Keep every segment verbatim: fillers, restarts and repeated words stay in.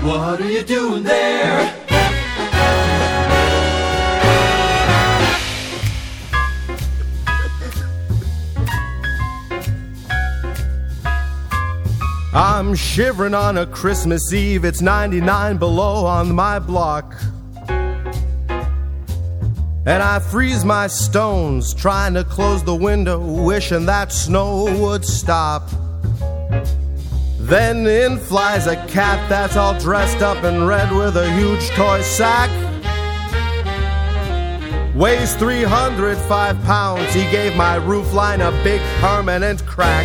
What are you doing there? I'm shivering on a Christmas Eve. It's ninety-nine below on my block. And I freeze my stones, trying to close the window, wishing that snow would stop. Then in flies a cat that's all dressed up in red with a huge toy sack. Weighs three hundred five pounds, he gave my roofline a big permanent crack.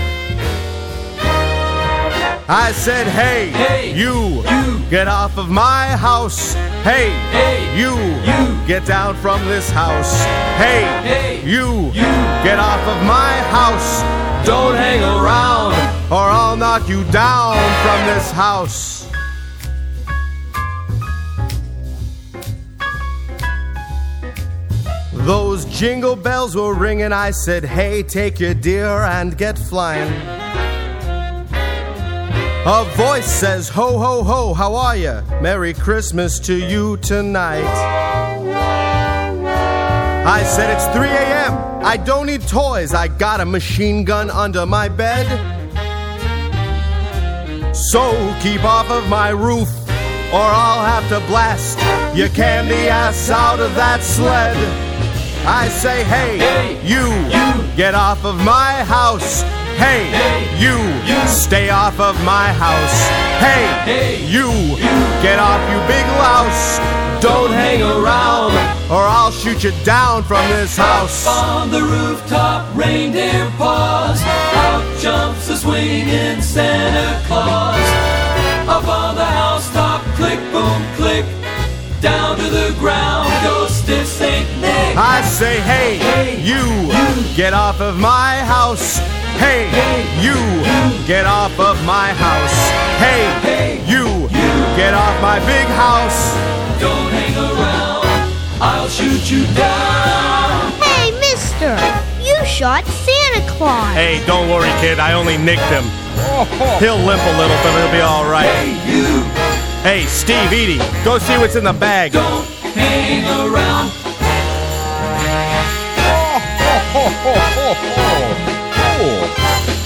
I said, hey, hey you, you, get off of my house. Hey, hey you, you, get down from this house. Hey, hey you, you, get off of my house. Don't hang around, or I'll knock you down from this house. Those jingle bells were ringing. I said, hey, take your deer and get flying. A voice says, ho, ho, ho, how are ya? Merry Christmas to you tonight. I said, it's three a.m. I don't need toys. I got a machine gun under my bed. So keep off of my roof, or I'll have to blast your candy ass out of that sled. I say, hey, hey you, you, get off of my house. Hey, hey you, you, stay off of my house. Hey, hey you, you, get off, you big louse. Don't hang around, or I'll shoot you down from this house. Up on the rooftop, reindeer paws. Out jumps the swinging Santa Claus. Up on the housetop, click, boom, click. Down to the ground goes stiff Saint Nick. I say, hey, hey you, you, get off of my house. Hey, hey you, you, get off of my house. Hey, hey you, you, get off my big house. Don't hang around, I'll shoot you down. Hey, mister, you shot Santa Claus. Hey, don't worry, kid, I only nicked him. He'll limp a little, but he'll be all right. Hey, you. Hey, Steve, Edie, go see what's in the bag. Don't hang around. Oh, ho, ho, ho, ho, ho. Oh.